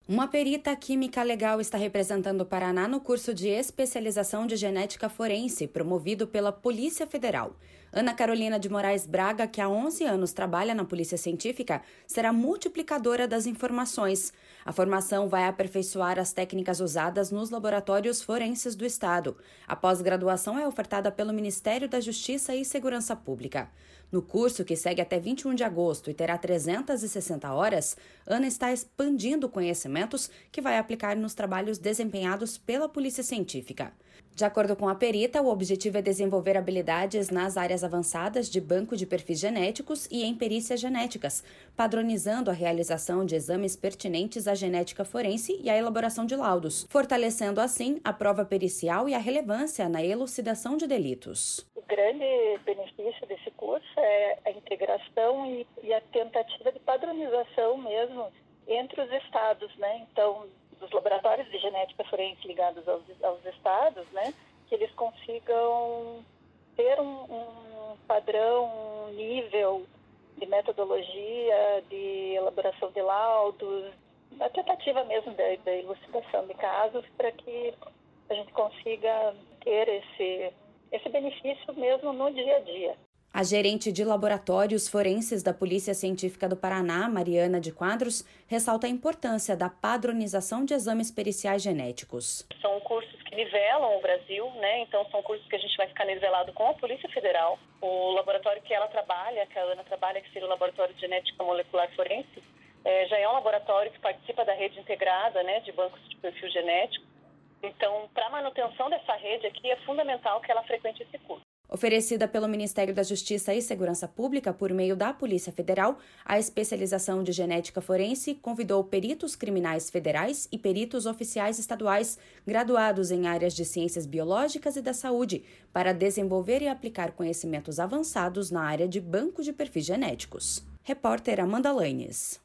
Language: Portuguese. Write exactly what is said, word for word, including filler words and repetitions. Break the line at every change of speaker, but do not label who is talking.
Uma perita química legal está representando o Paraná no curso de especialização de genética forense, promovido pela Polícia Federal. Ana Carolina de Moraes Braga, que há onze anos trabalha na Polícia Científica, será multiplicadora das informações. A formação vai aperfeiçoar as técnicas usadas nos laboratórios forenses do Estado. A pós-graduação é ofertada pelo Ministério da Justiça e Segurança Pública. No curso, que segue até vinte e um de agosto e terá trezentas e sessenta horas, Ana está expandindo conhecimentos que vai aplicar nos trabalhos desempenhados pela Polícia Científica. De acordo com a perita, o objetivo é desenvolver habilidades nas áreas avançadas de banco de perfis genéticos e em perícias genéticas, padronizando a realização de exames pertinentes à genética forense e à elaboração de laudos, fortalecendo assim a prova pericial e a relevância na elucidação de delitos.
O grande benefício desse curso é a integração e, e a tentativa de padronização mesmo entre os estados, né? Então, dos laboratórios de genética forense ligados aos, aos estados, né? Que eles consigam ter um, um padrão, um nível de metodologia, de elaboração de laudos, a tentativa mesmo da, da elucidação de casos para que a gente consiga ter esse, esse benefício mesmo no dia a dia.
A gerente de laboratórios forenses da Polícia Científica do Paraná, Mariana de Quadros, ressalta a importância da padronização de exames periciais genéticos.
São cursos que nivelam o Brasil, né? Então são cursos que a gente vai ficar nivelado com a Polícia Federal. O laboratório que ela trabalha, que a Ana trabalha, que seria o Laboratório de Genética Molecular Forense, é, já é um laboratório que participa da rede integrada, né, de bancos de perfil genético. Então, para a manutenção dessa rede aqui, é fundamental que ela frequente esse curso.
Oferecida pelo Ministério da Justiça e Segurança Pública por meio da Polícia Federal, a especialização de genética forense convidou peritos criminais federais e peritos oficiais estaduais graduados em áreas de ciências biológicas e da saúde para desenvolver e aplicar conhecimentos avançados na área de banco de perfis genéticos. Repórter Amanda Lanes.